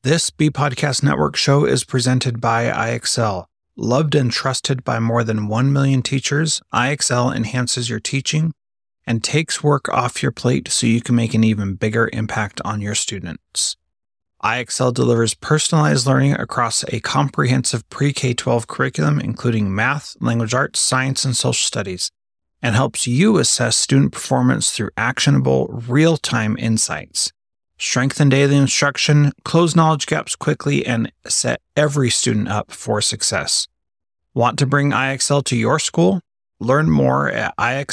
This B Podcast Network show is presented by IXL. Loved and trusted by more than 1 million teachers, IXL enhances your teaching and takes work off your plate so you can make an even bigger impact on your students. IXL delivers personalized learning across a comprehensive pre-K-12 curriculum, including math, language arts, science, and social studies, and helps you assess student performance through actionable, real-time insights. Strengthen daily instruction, close knowledge gaps quickly, and set every student up for success. Want to bring IXL to your school? Learn more at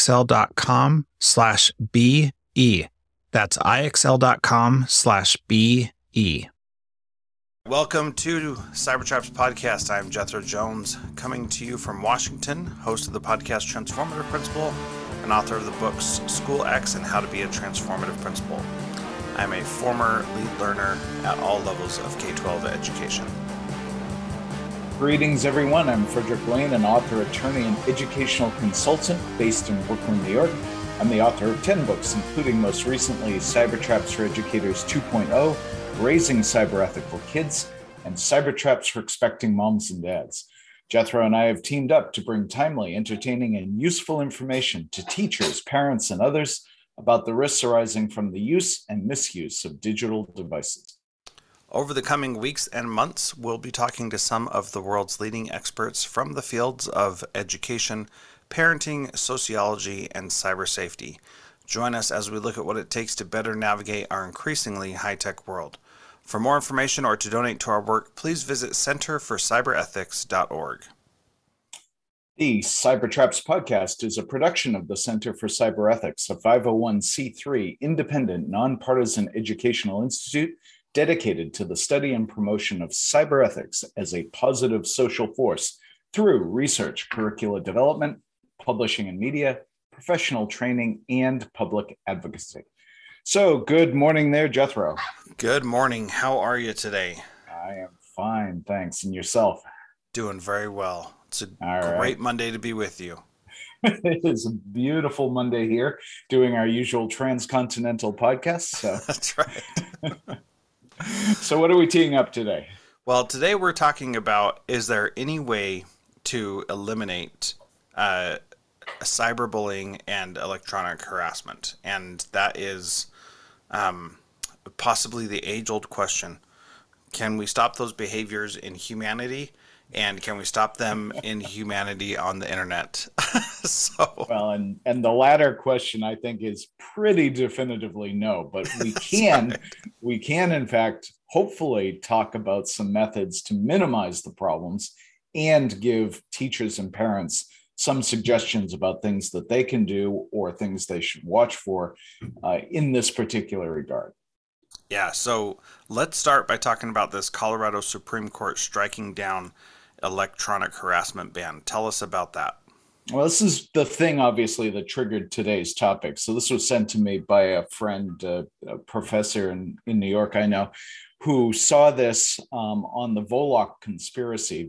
ixl.com/BE. That's ixl.com/BE. Welcome to Cybertraps Podcast. I'm Jethro Jones, coming to you from Washington, host of the podcast Transformative Principal, and author of the books School X and How to Be a Transformative Principal. I'm a former lead learner at all levels of K-12 education. Greetings, everyone. I'm Frederick Lane, an author, attorney, and educational consultant based in Brooklyn, New York. I'm the author of 10 books, including most recently Cybertraps for Educators 2.0, Raising Cyber-Ethical Kids, and Cybertraps for Expecting Moms and Dads. Jethro and I have teamed up to bring timely, entertaining, and useful information to teachers, parents, and others about the risks arising from the use and misuse of digital devices. Over the coming weeks and months, we'll be talking to some of the world's leading experts from the fields of education, parenting, sociology, and cyber safety. Join us as we look at what it takes to better navigate our increasingly high-tech world. For more information or to donate to our work, please visit centerforcyberethics.org. The Cybertraps podcast is a production of the Center for Cyberethics, a 501c3 independent, nonpartisan educational institute dedicated to the study and promotion of cyberethics as a positive social force through research, curricula development, publishing and media, professional training, and public advocacy. So, good morning there, Jethro. Good morning. How are you today? I am fine, thanks. And yourself? Doing very well. It's a All great right. Monday to be with you. It is a beautiful Monday here, doing our usual transcontinental podcast. So. That's right. So what are we teeing up today? Well, today we're talking about, is there any way to eliminate cyberbullying and electronic harassment? And that is possibly the age-old question. Can we stop those behaviors in humanity? And can we stop them in humanity on the internet? Well, and the latter question, I think, is pretty definitively no. But we can in fact, hopefully talk about some methods to minimize the problems and give teachers and parents some suggestions about things that they can do or things they should watch for in this particular regard. Yeah, so let's start by talking about this Colorado Supreme Court striking down electronic harassment ban. Tell us about that. Well, this is the thing, obviously, that triggered today's topic. So this was sent to me by a friend, a professor in New York I know, who saw this on the Volokh conspiracy,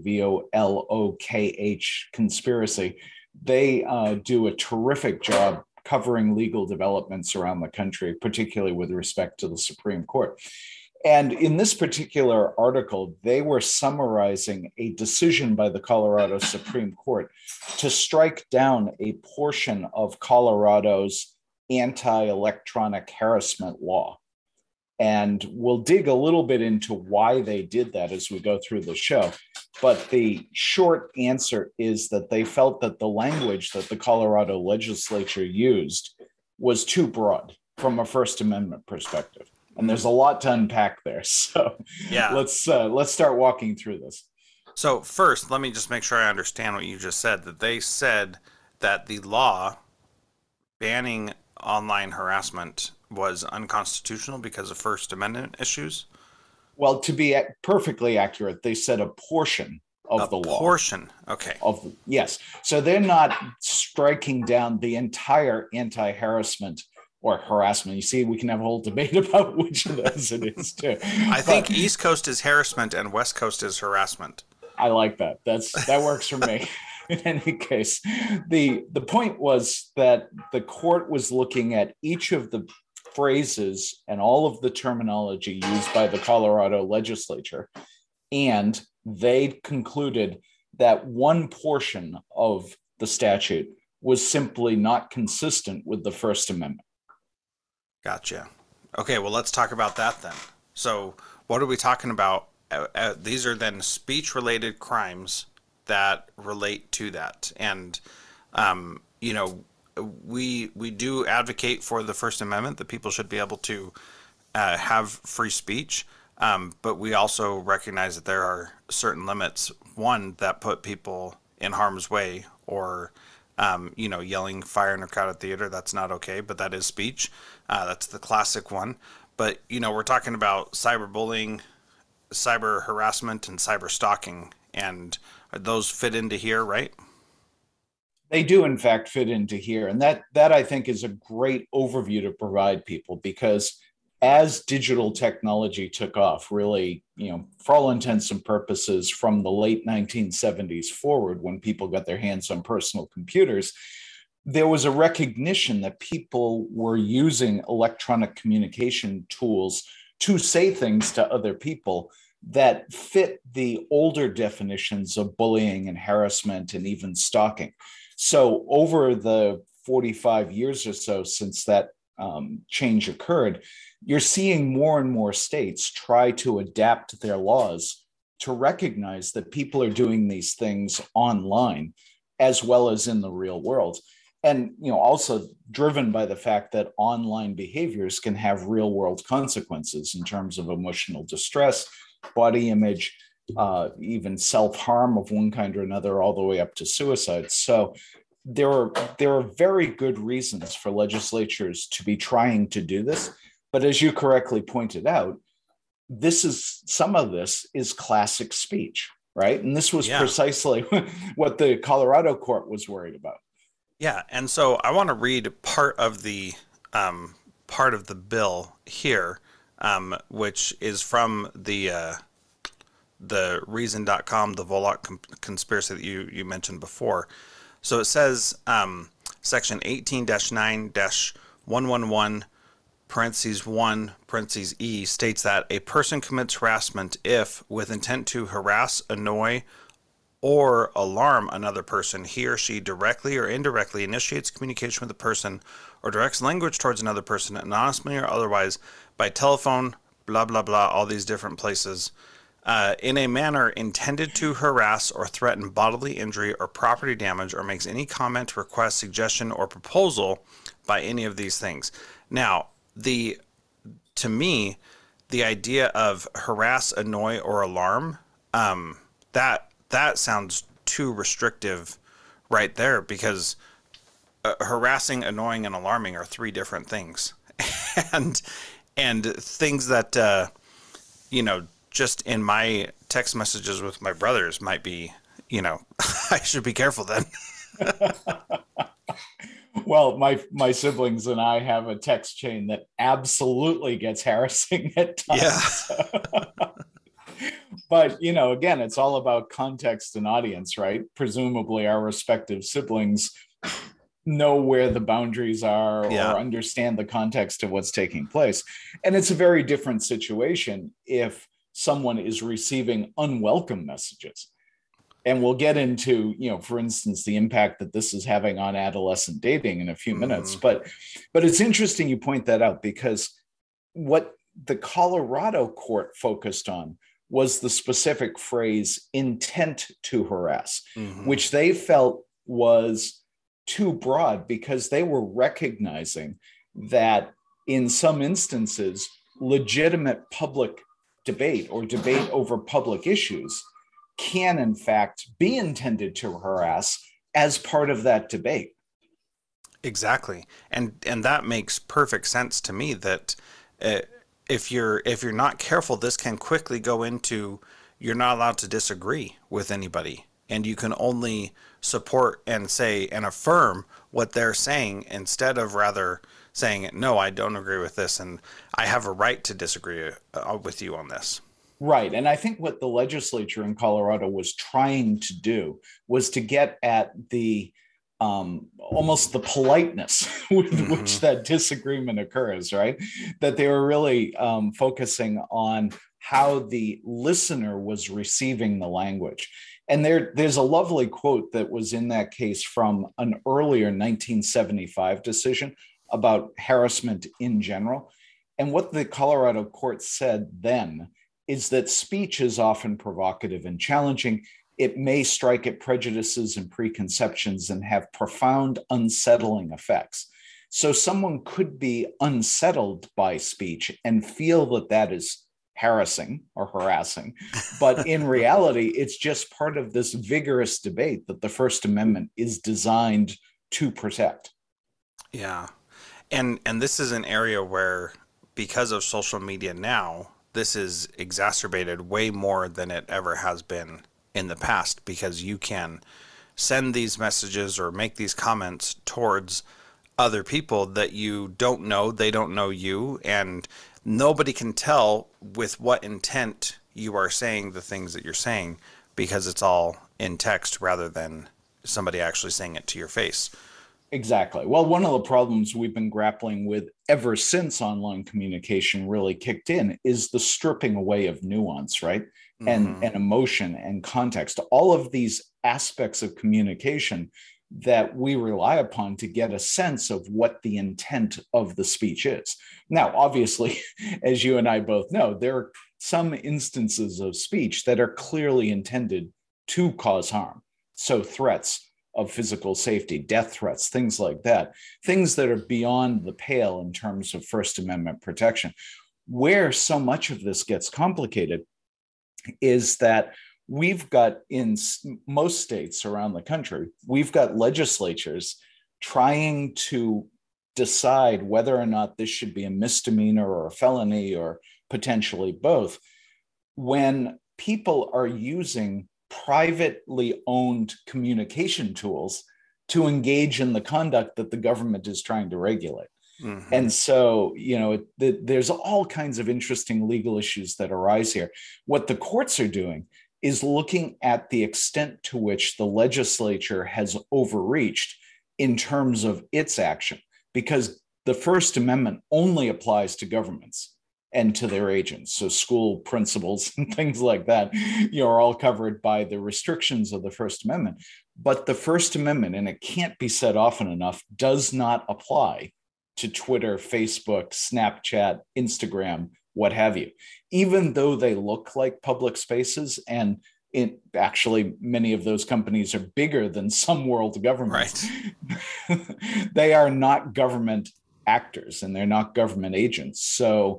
VOLOKH conspiracy. They do a terrific job covering legal developments around the country, particularly with respect to the Supreme Court. And in this particular article, they were summarizing a decision by the Colorado Supreme Court to strike down a portion of Colorado's anti-electronic harassment law. And we'll dig a little bit into why they did that as we go through the show. But the short answer is that they felt that the language that the Colorado legislature used was too broad from a First Amendment perspective. And there's a lot to unpack there. So yeah, let's start walking through this. So first, let me just make sure I understand what you just said, that they said that the law banning online harassment was unconstitutional because of First Amendment issues? Well, to be perfectly accurate, they said a portion of the law. A portion, okay. Yes. So they're not striking down the entire anti-harassment or harassment. You see, we can have a whole debate about which of those it is too. I think East Coast is harassment and West Coast is harassment. I like that. That works for me. In any case, the point was that the court was looking at each of the phrases and all of the terminology used by the Colorado legislature. And they concluded that one portion of the statute was simply not consistent with the First Amendment. Gotcha. Okay, well, let's talk about that then. So, what are we talking about? These are then speech-related crimes that relate to that, and you know, we do advocate for the First Amendment, that people should be able to have free speech, but we also recognize that there are certain limits. One, that put people in harm's way, or you know, yelling fire in a crowded theater, that's not okay, but that is speech. That's the classic one. But, you know, we're talking about cyberbullying, cyber harassment, and cyber stalking, and those fit into here, right? They do, in fact, fit into here. And that I think is a great overview to provide people, because as digital technology took off, really, you know, for all intents and purposes, from the late 1970s forward, when people got their hands on personal computers, there was a recognition that people were using electronic communication tools to say things to other people that fit the older definitions of bullying and harassment and even stalking. So over the 45 years or so since that change occurred, you're seeing more and more states try to adapt their laws to recognize that people are doing these things online as well as in the real world. And, you know, also driven by the fact that online behaviors can have real world consequences in terms of emotional distress, body image, even self-harm of one kind or another, all the way up to suicide. So there are very good reasons for legislatures to be trying to do this. But as you correctly pointed out, some of this is classic speech, right? And this was precisely what the Colorado court was worried about. Yeah, and so I want to read part of the bill here, which is from the Reason.com, the Volokh conspiracy that you mentioned before. So it says, Section 18-9-111, parentheses 1, parentheses E, states that a person commits harassment if, with intent to harass, annoy, or alarm another person, he or she directly or indirectly initiates communication with a person or directs language towards another person, anonymously or otherwise, by telephone, blah, blah, blah, all these different places, in a manner intended to harass or threaten bodily injury or property damage, or makes any comment, request, suggestion, or proposal by any of these things. Now, to me, the idea of harass, annoy, or alarm, that sounds too restrictive right there, because harassing, annoying, and alarming are three different things. and things that, you know, just in my text messages with my brothers might be, you know, I should be careful then. Well, my siblings and I have a text chain that absolutely gets harassing at times. Yeah. But, you know, again, it's all about context and audience, right? Presumably our respective siblings know where the boundaries are, or understand the context of what's taking place. And it's a very different situation if someone is receiving unwelcome messages. And we'll get into, you know, for instance, the impact that this is having on adolescent dating in a few minutes. But it's interesting you point that out, because what the Colorado court focused on was the specific phrase intent to harass, which they felt was too broad, because they were recognizing that in some instances, legitimate public debate or debate over public issues can in fact be intended to harass as part of that debate. Exactly. And that makes perfect sense to me, that if you're not careful, this can quickly go into, you're not allowed to disagree with anybody, and you can only support and say and affirm what they're saying, instead of rather saying, no, I don't agree with this, and I have a right to disagree with you on this. Right. And I think what the legislature in Colorado was trying to do was to get at the almost the politeness with which that disagreement occurs, right? That they were really focusing on how the listener was receiving the language. And there's a lovely quote that was in that case from an earlier 1975 decision about harassment in general. And what the Colorado court said then is that speech is often provocative and challenging. It may strike at prejudices and preconceptions and have profound unsettling effects. So someone could be unsettled by speech and feel that that is harassing or harassing. But in reality, it's just part of this vigorous debate that the First Amendment is designed to protect. Yeah. And this is an area where, because of social media now, this is exacerbated way more than it ever has been in the past, because you can send these messages or make these comments towards other people that you don't know, they don't know you, and nobody can tell with what intent you are saying the things that you're saying, because it's all in text rather than somebody actually saying it to your face. Exactly. Well, one of the problems we've been grappling with ever since online communication really kicked in is the stripping away of nuance, right? And emotion and context, all of these aspects of communication that we rely upon to get a sense of what the intent of the speech is. Now, obviously, as you and I both know, there are some instances of speech that are clearly intended to cause harm. So threats of physical safety, death threats, things like that, things that are beyond the pale in terms of First Amendment protection. Where so much of this gets complicated is that we've got, in most states around the country, we've got legislatures trying to decide whether or not this should be a misdemeanor or a felony or potentially both, when people are using privately owned communication tools to engage in the conduct that the government is trying to regulate. And so, there's all kinds of interesting legal issues that arise here. What the courts are doing is looking at the extent to which the legislature has overreached in terms of its action, because the First Amendment only applies to governments and to their agents. So school principals and things like that, are all covered by the restrictions of the First Amendment. But the First Amendment, and it can't be said often enough, does not apply to Twitter, Facebook, Snapchat, Instagram, what have you, even though they look like public spaces. And actually, many of those companies are bigger than some world governments. Right. They are not government actors and they're not government agents. So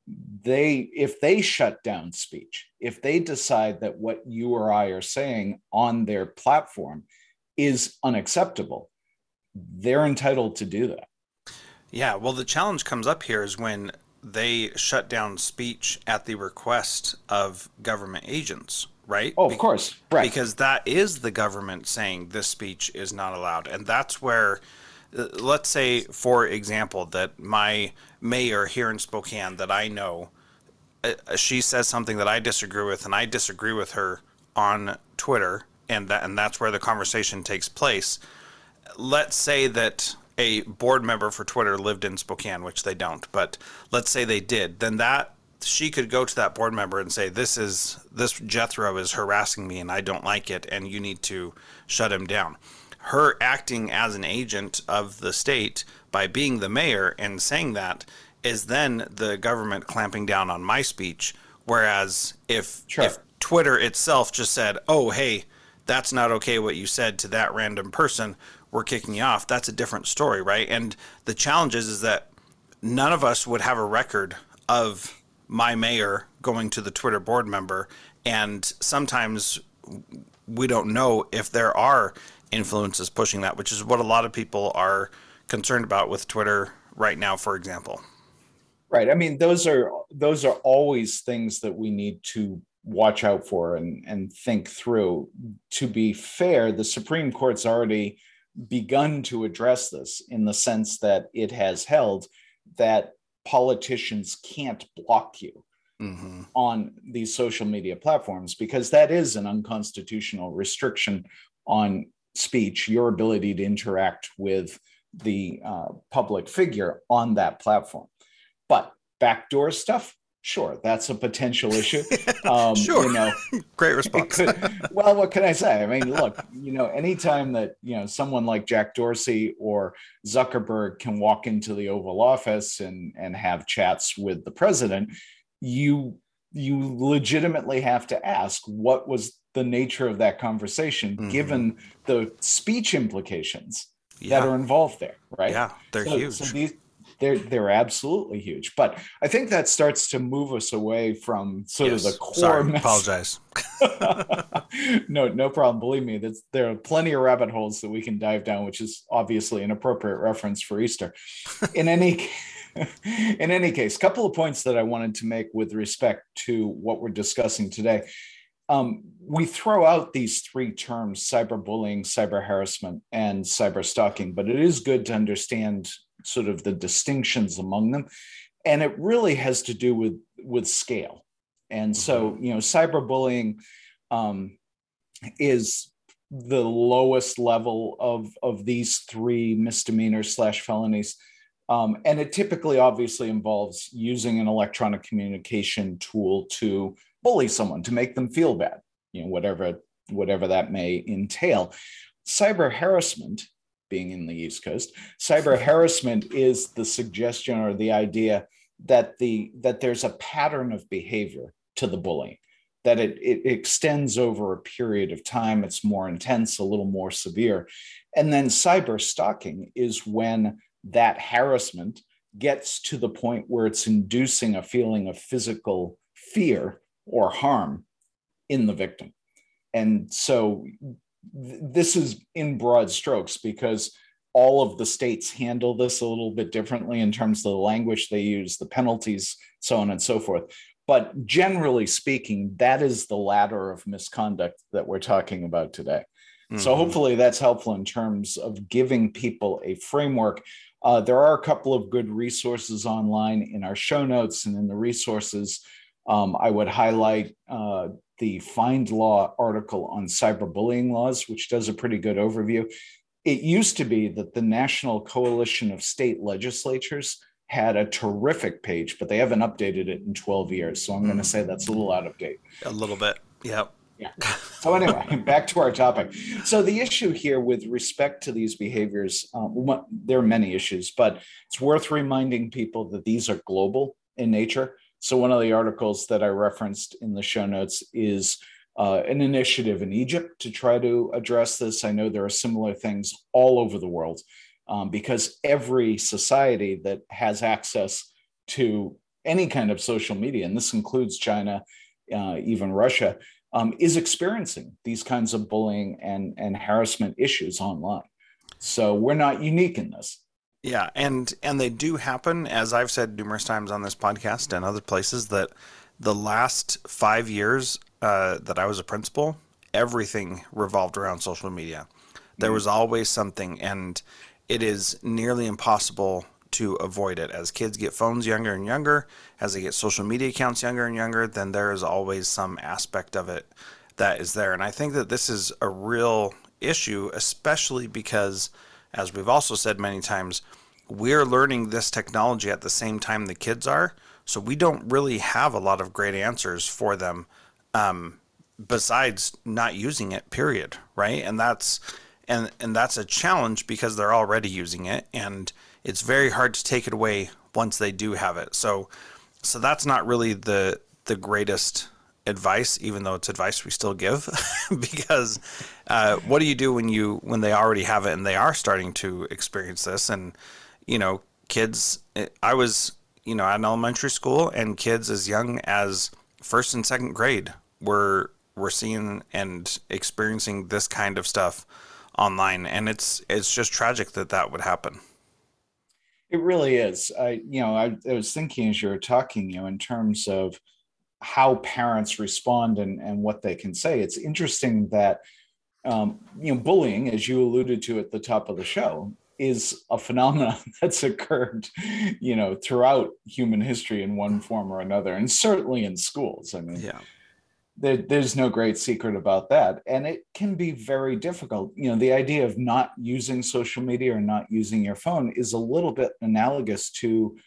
if they shut down speech, if they decide that what you or I are saying on their platform is unacceptable, they're entitled to do that. Yeah, well, the challenge comes up here is when they shut down speech at the request of government agents, right? Oh, of course. Right. Because that is the government saying this speech is not allowed. And that's where, let's say, for example, that my mayor here in Spokane that I know, she says something that I disagree with, and I disagree with her on Twitter, and that's where the conversation takes place. Let's say that a board member for Twitter lived in Spokane, which they don't, but let's say they did, then that she could go to that board member and say, this Jethro is harassing me and I don't like it, and you need to shut him down. Her acting as an agent of the state by being the mayor and saying that is then the government clamping down on my speech. Whereas if Twitter itself just said, oh, hey, that's not okay what you said to that random person, we're kicking you off, that's a different story, right? And the challenge is that none of us would have a record of my mayor going to the Twitter board member, and sometimes we don't know if there are influences pushing that, which is what a lot of people are concerned about with Twitter right now, for example. Right. I mean, those are always things that we need to watch out for and think through. To be fair, the Supreme Court's already begun to address this in the sense that it has held that politicians can't block you on these social media platforms, because that is an unconstitutional restriction on speech, your ability to interact with the public figure on that platform. But backdoor stuff, sure, that's a potential issue. Sure. Great response. Well, what can I say? I mean, look, anytime that, someone like Jack Dorsey or Zuckerberg can walk into the Oval Office and have chats with the president, you legitimately have to ask, what was the nature of that conversation, given the speech implications that are involved there, right? Yeah, they're huge. So they're absolutely huge. But I think that starts to move us away from sort of the core. Sorry, apologize. No problem. Believe me, there are plenty of rabbit holes that we can dive down, which is obviously an appropriate reference for Easter. In any case, a couple of points that I wanted to make with respect to what we're discussing today. We throw out these three terms: cyberbullying, cyber harassment, and cyber stalking, but it is good to understand sort of the distinctions among them. And it really has to do with scale. And so, cyberbullying is the lowest level of these three misdemeanors / felonies. And it typically obviously involves using an electronic communication tool to bully someone, to make them feel bad, whatever that may entail. Cyber harassment, being in the East Coast, cyber harassment is the suggestion or the idea that there's a pattern of behavior to the bullying, that it extends over a period of time. It's more intense, a little more severe. And then cyber stalking is when that harassment gets to the point where it's inducing a feeling of physical fear or harm in the victim. And so this is in broad strokes, because all of the states handle this a little bit differently in terms of the language they use, the penalties, so on and so forth. But generally speaking, that is the ladder of misconduct that we're talking about today. So hopefully that's helpful in terms of giving people a framework. There are a couple of good resources online in our show notes, and in the resources, I would highlight the FindLaw article on cyberbullying laws, which does a pretty good overview. It used to be that the National Coalition of State Legislatures had a terrific page, but they haven't updated it in 12 years. So I'm going to say that's a little out of date. A little bit. Yep. Yeah. So anyway, back to our topic. So the issue here with respect to these behaviors, there are many issues, but it's worth reminding people that these are global in nature. So one of the articles that I referenced in the show notes is an initiative in Egypt to try to address this. I know there are similar things all over the world, because every society that has access to any kind of social media, and this includes China, even Russia, is experiencing these kinds of bullying and harassment issues online. So we're not unique in this. Yeah, and they do happen, as I've said numerous times on this podcast and other places, that the last 5 years that I was a principal, everything revolved around social media. There was always something, and it is nearly impossible to avoid it. As kids get phones younger and younger, as they get social media accounts younger and younger, then there is always some aspect of it that is there. And I think that this is a real issue, especially because, as we've also said many times, we're learning this technology at the same time the kids are. So we don't really have a lot of great answers for them, besides not using it, period. Right. And that's a challenge because they're already using it, and it's very hard to take it away once they do have it. So that's not really the greatest advice, even though it's advice we still give, because what do you do when they already have it and they are starting to experience this? And, kids, I was, at an elementary school, and kids as young as first and second grade were seeing and experiencing this kind of stuff online. And it's just tragic that would happen. It really is. I was thinking as you were talking, in terms of how parents respond and what they can say. It's interesting that, bullying, as you alluded to at the top of the show, is a phenomenon that's occurred, throughout human history in one form or another, and certainly in schools. I mean, there's no great secret about that. And it can be very difficult. The idea of not using social media or not using your phone is a little bit analogous to,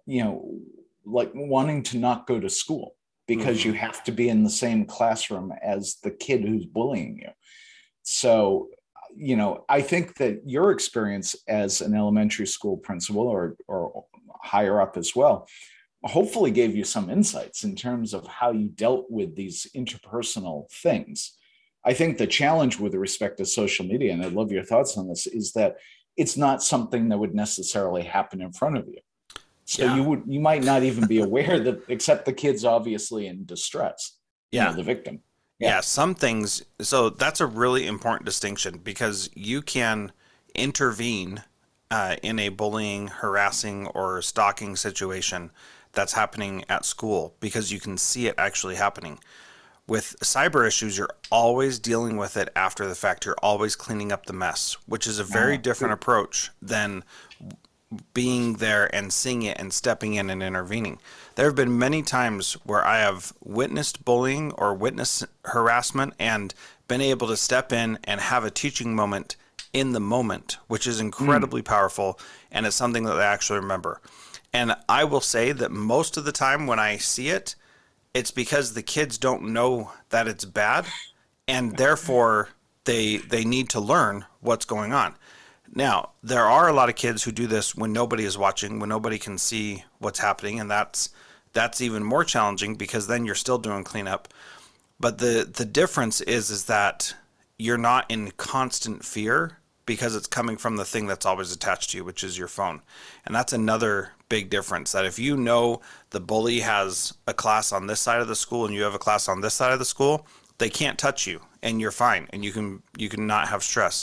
like wanting to not go to school because you have to be in the same classroom as the kid who's bullying you. So, I think that your experience as an elementary school principal or higher up as well, hopefully gave you some insights in terms of how you dealt with these interpersonal things. I think the challenge with respect to social media, and I'd love your thoughts on this, is that it's not something that would necessarily happen in front of you. So you might not even be aware that, except the kid's obviously in distress, the victim. Yeah, some things. So that's a really important distinction, because you can intervene in a bullying, harassing, or stalking situation that's happening at school because you can see it actually happening. With cyber issues, you're always dealing with it after the fact. You're always cleaning up the mess, which is a very different approach than being there and seeing it and stepping in and intervening. There have been many times where I have witnessed bullying or witnessed harassment and been able to step in and have a teaching moment in the moment, which is incredibly powerful, and it's something that I actually remember. And I will say that most of the time when I see it, it's because the kids don't know that it's bad, and therefore they need to learn what's going on. Now, there are a lot of kids who do this when nobody is watching, when nobody can see what's happening, and that's even more challenging because then you're still doing cleanup. But the difference is that you're not in constant fear because it's coming from the thing that's always attached to you, which is your phone. And that's another big difference, that if you know the bully has a class on this side of the school and you have a class on this side of the school, they can't touch you and you're fine and you can not have stress.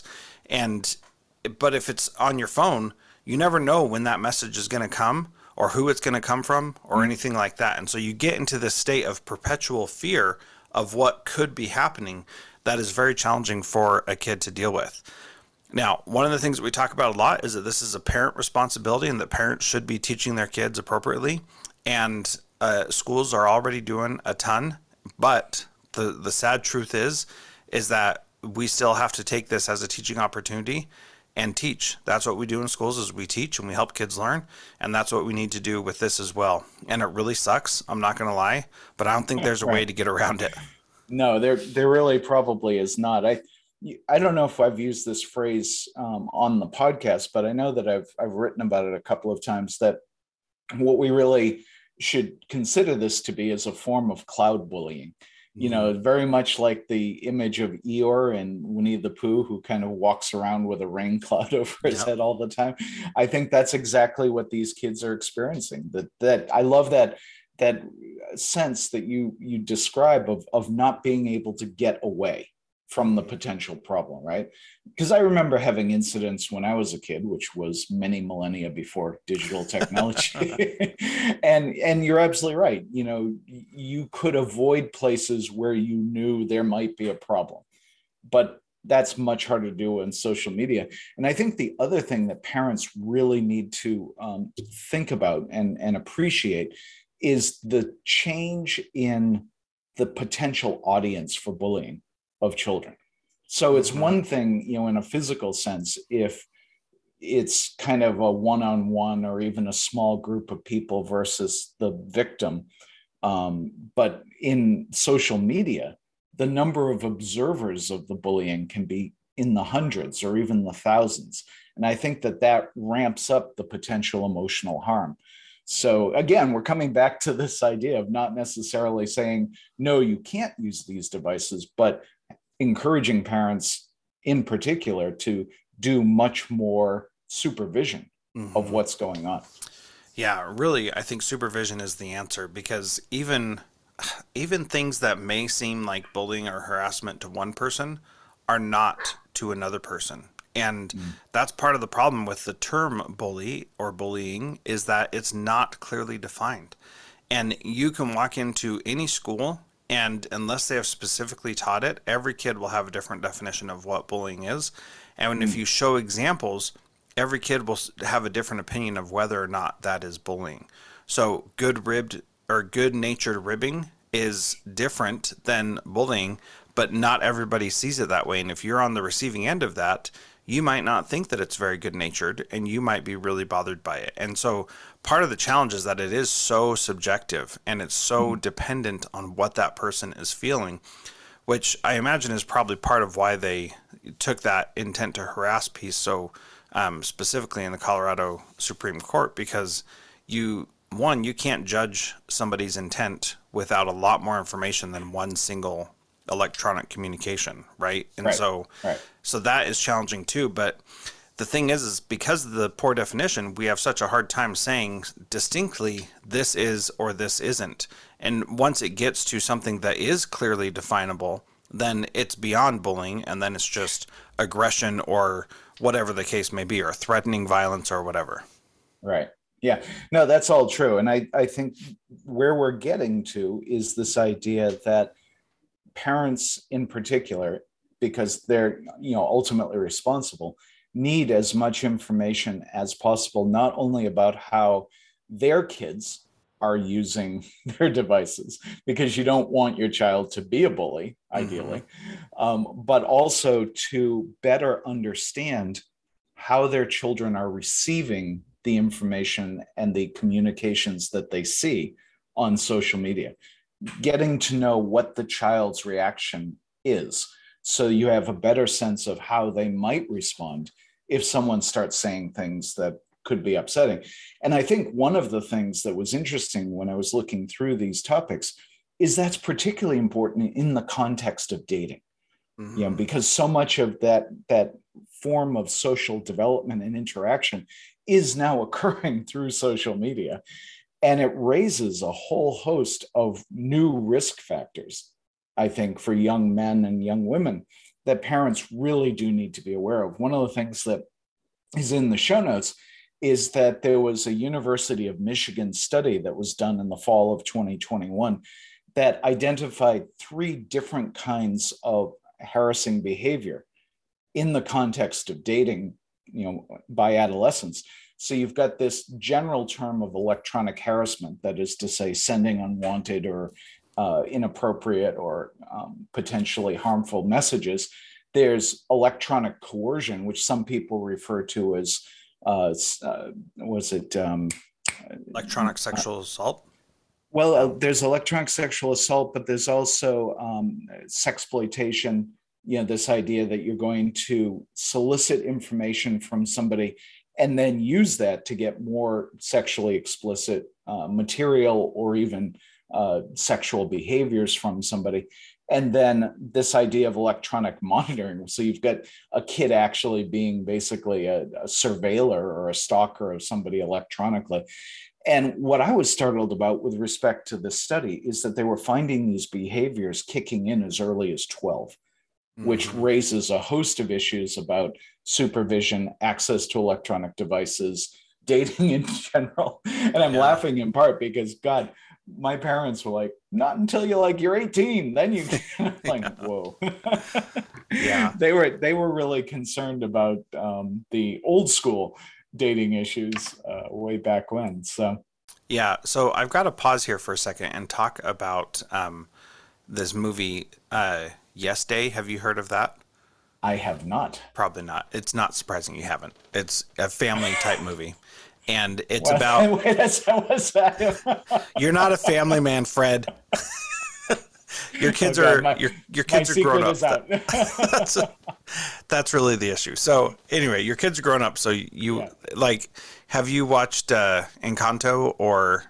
But if it's on your phone, you never know when that message is going to come or who it's going to come from or anything like that. And so you get into this state of perpetual fear of what could be happening that is very challenging for a kid to deal with. Now, one of the things that we talk about a lot is that this is a parent responsibility and that parents should be teaching their kids appropriately. And schools are already doing a ton. But the sad truth is that we still have to take this as a teaching opportunity and teach. That's what we do in schools, is we teach and we help kids learn. And that's what we need to do with this as well. And it really sucks, I'm not going to lie, but I don't think there's a way to get around it. No, there really probably is not. I don't know if I've used this phrase on the podcast, but I know that I've written about it a couple of times, that what we really should consider this to be is a form of cloud bullying. Very much like the image of Eeyore and Winnie the Pooh, who kind of walks around with a rain cloud over his head all the time. I think that's exactly what these kids are experiencing. That I love that sense that you describe of not being able to get away from the potential problem, right? Because I remember having incidents when I was a kid, which was many millennia before digital technology. and you're absolutely right. You could avoid places where you knew there might be a problem, but that's much harder to do on social media. And I think the other thing that parents really need to think about and appreciate is the change in the potential audience for bullying of children. So it's one thing, in a physical sense, if it's kind of a one-on-one or even a small group of people versus the victim. But in social media, the number of observers of the bullying can be in the hundreds or even the thousands. And I think that ramps up the potential emotional harm. So again, we're coming back to this idea of not necessarily saying, no, you can't use these devices, but encouraging parents in particular to do much more supervision of what's going on. Yeah, really, I think supervision is the answer, because even things that may seem like bullying or harassment to one person are not to another person. And that's part of the problem with the term bully or bullying, is that it's not clearly defined. And you can walk into any school, and unless they have specifically taught it, every kid will have a different definition of what bullying is. And if you show examples, every kid will have a different opinion of whether or not that is bullying. So good-natured ribbing is different than bullying, but not everybody sees it that way. And if you're on the receiving end of that, you might not think that it's very good natured, and you might be really bothered by it. And so part of the challenge is that it is so subjective, and it's so dependent on what that person is feeling, which I imagine is probably part of why they took that intent to harass piece so specifically in the Colorado Supreme Court, because you can't judge somebody's intent without a lot more information than one single electronic communication, right? And so that is challenging too. But the thing is because of the poor definition, we have such a hard time saying distinctly this is or this isn't. And once it gets to something that is clearly definable, then it's beyond bullying, and then it's just aggression or whatever the case may be, or threatening violence or whatever. Right. Yeah. No, that's all true. And I think where we're getting to is this idea that parents in particular, because they're, ultimately responsible, need as much information as possible, not only about how their kids are using their devices, because you don't want your child to be a bully, ideally, but also to better understand how their children are receiving the information and the communications that they see on social media, getting to know what the child's reaction is, so you have a better sense of how they might respond if someone starts saying things that could be upsetting. And I think one of the things that was interesting when I was looking through these topics is that's particularly important in the context of dating, because so much of that form of social development and interaction is now occurring through social media. And it raises a whole host of new risk factors, I think, for young men and young women that parents really do need to be aware of. One of the things that is in the show notes is that there was a University of Michigan study that was done in the fall of 2021 that identified 3 different kinds of harassing behavior in the context of dating, by adolescents. So you've got this general term of electronic harassment, that is to say, sending unwanted or inappropriate or potentially harmful messages. There's electronic coercion, which some people refer to as electronic sexual assault? Well, there's electronic sexual assault, but there's also sexploitation. This idea that you're going to solicit information from somebody and then use that to get more sexually explicit material or even sexual behaviors from somebody. And then this idea of electronic monitoring. So you've got a kid actually being basically a surveiller or a stalker of somebody electronically. And what I was startled about with respect to this study is that they were finding these behaviors kicking in as early as 12, which raises a host of issues about supervision, access to electronic devices, dating in general. And I'm laughing in part because, God, my parents were like, not until you're 18, then you can. Like, whoa. They were really concerned about the old school dating issues way back when. So I've got to pause here for a second and talk about this movie, Yes Day. Have you heard of that? I have not. Probably not. It's not surprising you haven't. It's a family type movie. And it's what's that? You're not a family man, Fred. Your kids are grown up. That's really the issue. So anyway, your kids are grown up. So have you watched Encanto or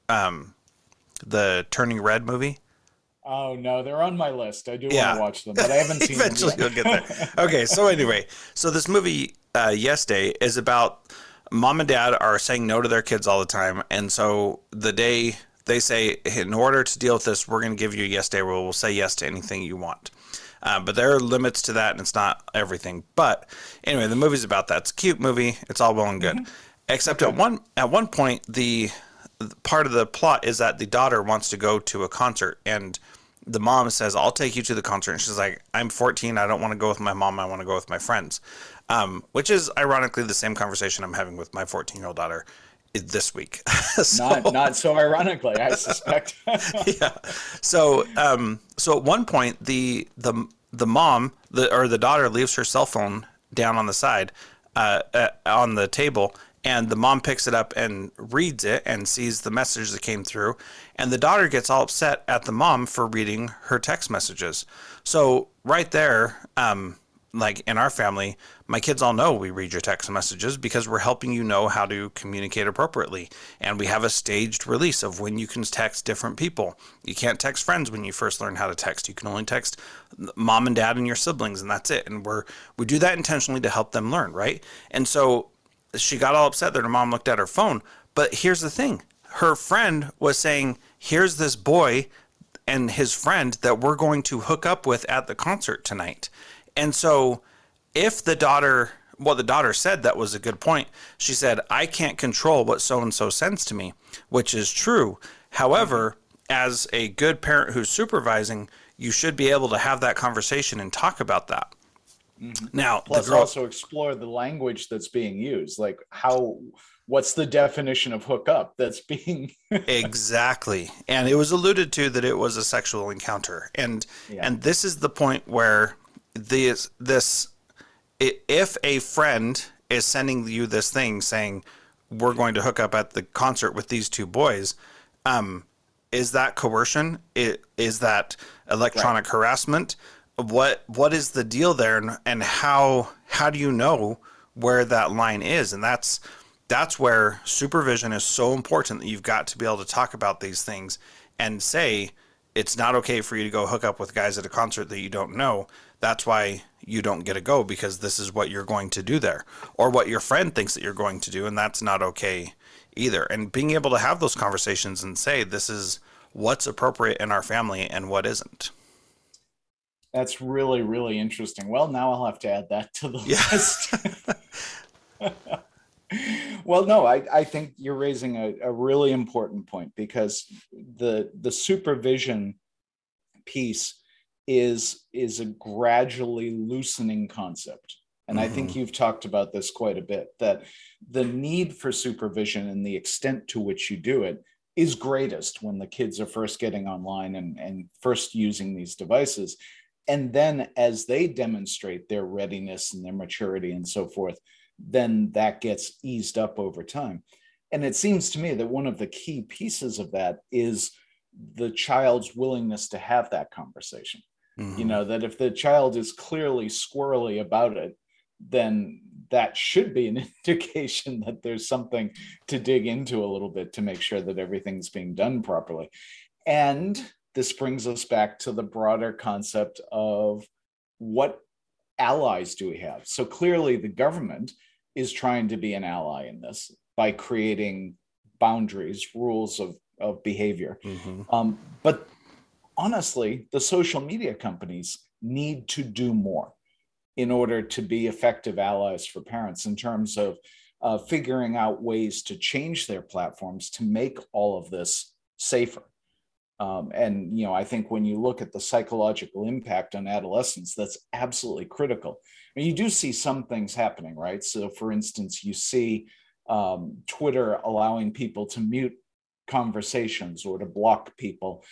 the Turning Red movie? Oh no, they're on my list. I do want to watch them, but I haven't seen them yet. Eventually you'll get there. Okay, so anyway, this movie, Yes Day, is about mom and dad are saying no to their kids all the time. And so the day they say, in order to deal with this, we're going to give you a yes day where we'll say yes to anything you want. But there are limits to that, and it's not everything. But anyway, the movie's about that. It's a cute movie. It's all well and good. Except at one point, the part of the plot is that the daughter wants to go to a concert, and the mom says, I'll take you to the concert. And she's like, I'm 14. I don't want to go with my mom. I want to go with my friends. Which is ironically the same conversation I'm having with my 14-year-old daughter. this week. Not so ironically, I suspect. Yeah. So at one point, the mom, or the daughter, leaves her cell phone down on the side, on the table, and the mom picks it up and reads it and sees the message that came through, and the daughter gets all upset at the mom for reading her text messages. So right there, like in our family, my kids all know we read your text messages because we're helping you know how to communicate appropriately. And we have a staged release of when you can text different people. You can't text friends when you first learn how to text. You can only text mom and dad and your siblings, and that's it. And we do that intentionally to help them learn, right? And so she got all upset that her mom looked at her phone. But here's the thing. Her friend was saying, here's this boy and his friend that we're going to hook up with at the concert tonight. And so if the daughter said that was a good point. She said, I can't control what so-and-so sends to me, which is true. However, as a good parent who's supervising, you should be able to have that conversation and talk about that. Mm-hmm. Now, plus also explore the language that's being used. Like what's the definition of hookup that's being Exactly. And it was alluded to that it was a sexual encounter. And this is the point where if a friend is sending you this thing saying we're going to hook up at the concert with these two boys, is that coercion? Is that electronic harassment? What is the deal there, and how do you know where that line is? And that's where supervision is so important, that you've got to be able to talk about these things and say it's not okay for you to go hook up with guys at a concert that you don't know. That's why you don't get to go, because this is what you're going to do there, or what your friend thinks that you're going to do, and that's not okay either. And being able to have those conversations and say, this is what's appropriate in our family and what isn't. That's really, really interesting. Well, now I'll have to add that to the list. Well, no, I think you're raising a really important point, because the supervision piece is a gradually loosening concept. And I think you've talked about this quite a bit, that the need for supervision and the extent to which you do it is greatest when the kids are first getting online and first using these devices. And then as they demonstrate their readiness and their maturity and so forth, then that gets eased up over time. And it seems to me that one of the key pieces of that is the child's willingness to have that conversation. You know, that if the child is clearly squirrely about it, then that should be an indication that there's something to dig into a little bit to make sure that everything's being done properly. And this brings us back to the broader concept of what allies do we have? So clearly the government is trying to be an ally in this by creating boundaries, rules of behavior. But honestly, the social media companies need to do more in order to be effective allies for parents in terms of figuring out ways to change their platforms to make all of this safer. And, you know, I think when you look at the psychological impact on adolescents, that's absolutely critical. I mean, you do see some things happening, right? So, for instance, you see Twitter allowing people to mute conversations or to block people.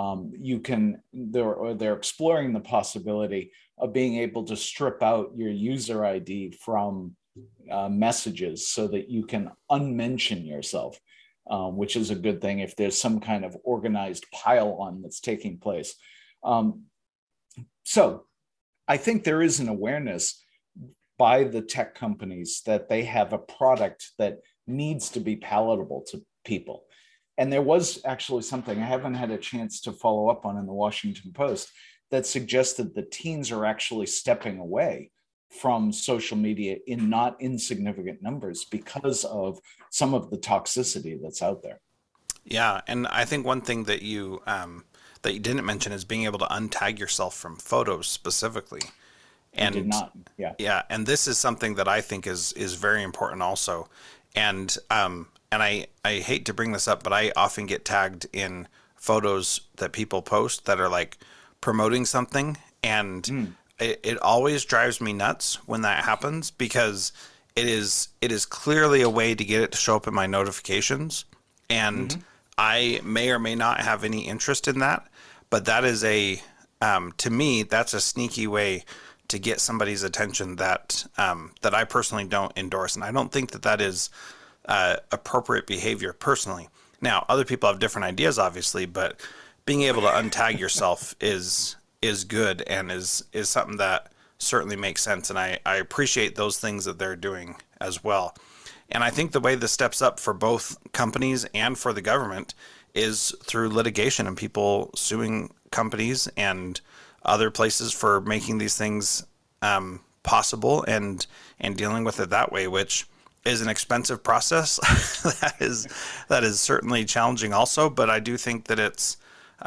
They're exploring the possibility of being able to strip out your user ID from messages so that you can unmention yourself. Which is a good thing if there's some kind of organized pile-on that's taking place. So I think there is an awareness by the tech companies that they have a product that needs to be palatable to people. And there was actually something I haven't had a chance to follow up on in the Washington Post that suggested that teens are actually stepping away from social media in not insignificant numbers because of some of the toxicity that's out there. Yeah, and I think one thing that you didn't mention is being able to untag yourself from photos specifically. And I did not. Yeah, and this is something that I think is very important also. And I hate to bring this up, but I often get tagged in photos that people post that are like promoting something, and it always drives me nuts when that happens, because it is clearly a way to get it to show up in my notifications, and I may or may not have any interest in that, but that is to me, that's a sneaky way to get somebody's attention that I personally don't endorse, and I don't think that is appropriate behavior personally. Now, other people have different ideas, obviously, but being able to untag yourself is good, and is something that certainly makes sense, and I appreciate those things that they're doing as well. And I think the way this steps up for both companies and for the government is through litigation and people suing companies and other places for making these things possible, and dealing with it that way, which is an expensive process. that is certainly challenging also, but I do think that it's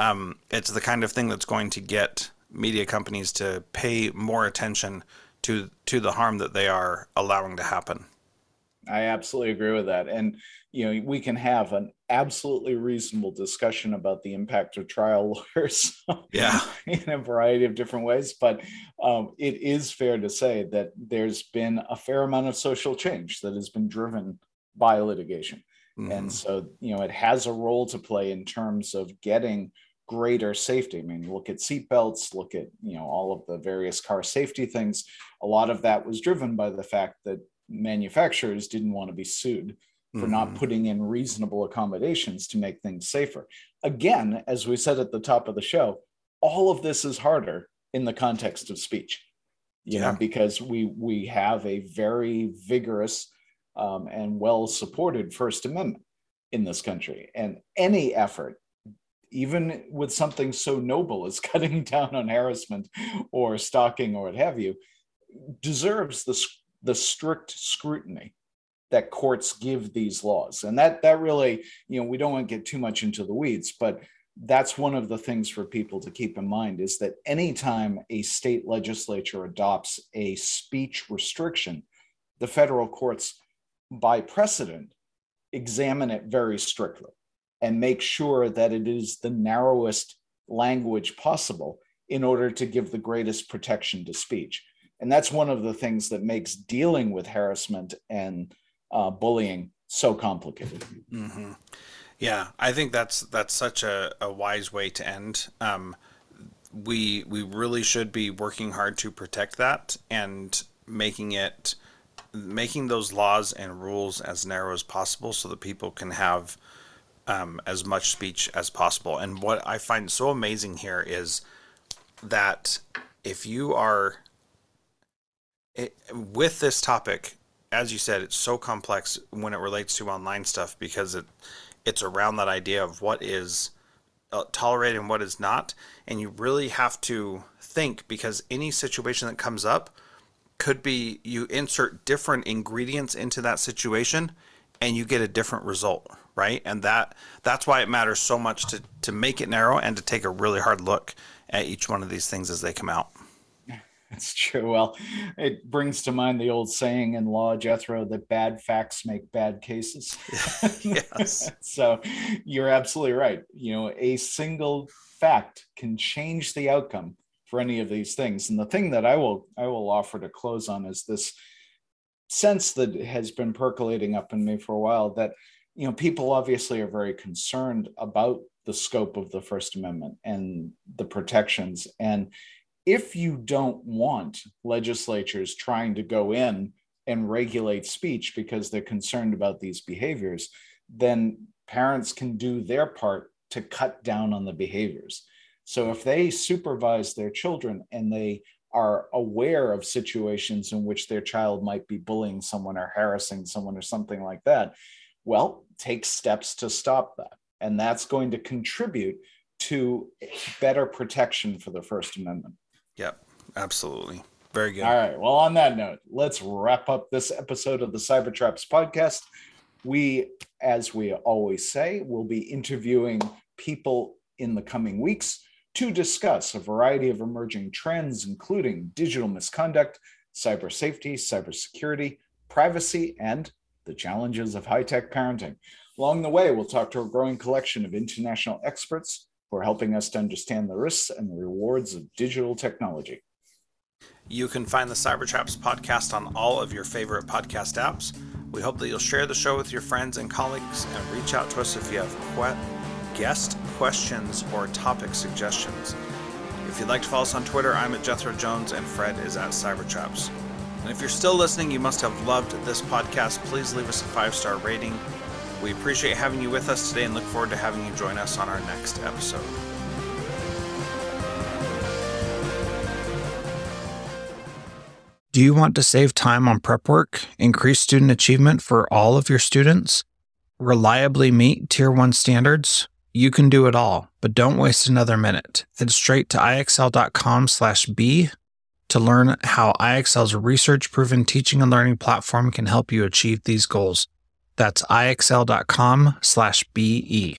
the kind of thing that's going to get media companies to pay more attention to the harm that they are allowing to happen. I absolutely agree with that. And, we can have an absolutely reasonable discussion about the impact of trial lawyers in a variety of different ways. But it is fair to say that there's been a fair amount of social change that has been driven by litigation. Mm-hmm. And so, it has a role to play in terms of getting greater safety. I mean, look at seatbelts, look at, all of the various car safety things. A lot of that was driven by the fact that manufacturers didn't want to be sued for not putting in reasonable accommodations to make things safer. Again, as we said at the top of the show, all of this is harder in the context of speech, because we have a very vigorous and well-supported First Amendment in this country. And any effort, even with something so noble as cutting down on harassment or stalking or what have you, deserves the strict scrutiny that courts give these laws. And that really, we don't want to get too much into the weeds, but that's one of the things for people to keep in mind, is that anytime a state legislature adopts a speech restriction, the federal courts, by precedent, examine it very strictly and make sure that it is the narrowest language possible in order to give the greatest protection to speech. And that's one of the things that makes dealing with harassment and bullying so complicated. Mm-hmm. Yeah, I think that's such a wise way to end. We really should be working hard to protect that, and making those laws and rules as narrow as possible so that people can have as much speech as possible. And what I find so amazing here is that if you are with this topic, as you said, it's so complex when it relates to online stuff, because it's around that idea of what is tolerated and what is not. And you really have to think, because any situation that comes up could be, you insert different ingredients into that situation and you get a different result, right? And that's why it matters so much to make it narrow and to take a really hard look at each one of these things as they come out. That's true. Well, it brings to mind the old saying in law, Jethro, that bad facts make bad cases. Yes. So you're absolutely right. A single fact can change the outcome for any of these things. And the thing that I will offer to close on is this sense that has been percolating up in me for a while, that people obviously are very concerned about the scope of the First Amendment and the protections. And if you don't want legislatures trying to go in and regulate speech because they're concerned about these behaviors, then parents can do their part to cut down on the behaviors. So if they supervise their children and they are aware of situations in which their child might be bullying someone or harassing someone or something like that, well, take steps to stop that. And that's going to contribute to better protection for the First Amendment. Yep, absolutely. Very good. All right. Well, on that note, let's wrap up this episode of the Cybertraps podcast. We, as we always say, will be interviewing people in the coming weeks to discuss a variety of emerging trends, including digital misconduct, cyber safety, cybersecurity, privacy, and the challenges of high-tech parenting. Along the way, we'll talk to a growing collection of international experts who are helping us to understand the risks and the rewards of digital technology. You can find the Cybertraps podcast on all of your favorite podcast apps. We hope that you'll share the show with your friends and colleagues and reach out to us if you have guest questions or topic suggestions. If you'd like to follow us on Twitter, I'm at Jethro Jones and Fred is at Cybertraps. And if you're still listening, you must have loved this podcast. Please leave us a 5-star rating. We appreciate having you with us today and look forward to having you join us on our next episode. Do you want to save time on prep work, increase student achievement for all of your students, reliably meet Tier 1 standards? You can do it all, but don't waste another minute. Head straight to ixl.com/b to learn how IXL's research-proven teaching and learning platform can help you achieve these goals. That's ixl.com/be.